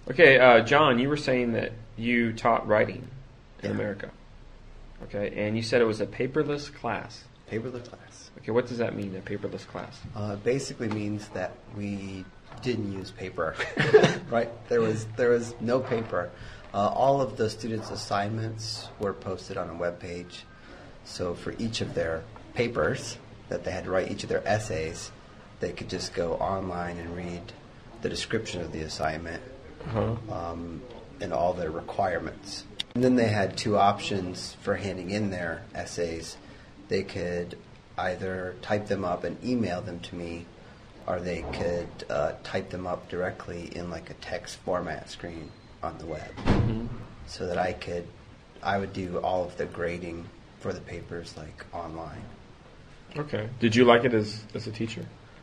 Okay, John, you were saying that you taught writing in America. Okay, and you said it was a paperless class. Paperless class. Okay, what does that mean, a paperless class? It basically means that we didn't use paper, right? There was no paper. All of the students' assignments were posted on a web page. So for each of their papers that they had to write, each of their essays, they could just go online and read the description of the assignment and all their requirements. And then they had two options for handing in their essays. They could either type them up and email them to me, or they could type them up directly in like a text format screen on the web, so that I would do all of the grading for the papers like online. Okay. Did you like it as a teacher?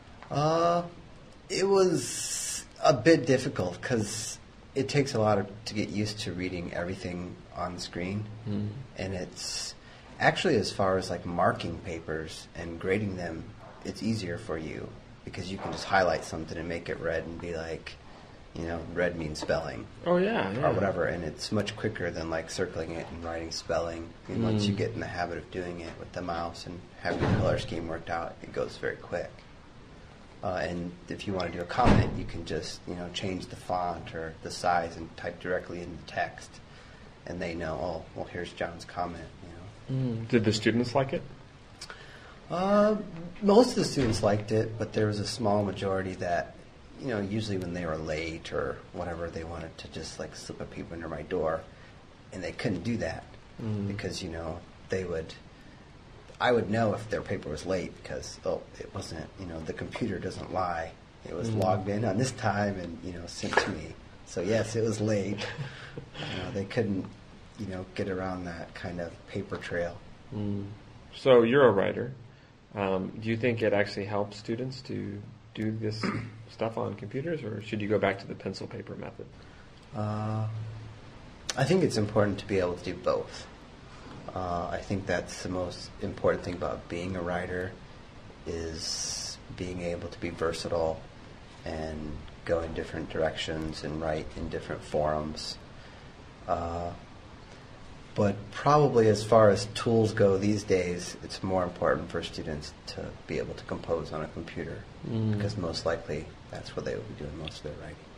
It was a bit difficult because it takes a lot to get used to reading everything on the screen, and it's actually, as far as like marking papers and grading them, it's easier for you because you can just highlight something and make it red and be like, red means spelling. Oh, yeah. Or whatever, and it's much quicker than like circling it and writing spelling. And once you get in the habit of doing it with the mouse and have your color scheme worked out, it goes very quick. And if you want to do a comment, you can just, change the font or the size and type directly in the text. And they know, oh, well, here's John's comment, Did the students like it? Most of the students liked it, but there was a small majority that, usually when they were late or whatever, they wanted to just like slip a paper under my door, and they couldn't do that because, I would know if their paper was late because, it wasn't, the computer doesn't lie. It was logged in on this time and, sent to me. So yes, it was late. They couldn't, get around that kind of paper trail. So you're a writer. Do you think it actually helps students to do this stuff on computers, or should you go back to the pencil paper method? I think it's important to be able to do both. I think that's the most important thing about being a writer, is being able to be versatile and go in different directions and write in different forums. But probably as far as tools go these days, it's more important for students to be able to compose on a computer because most likely that's where they will be doing most of their writing.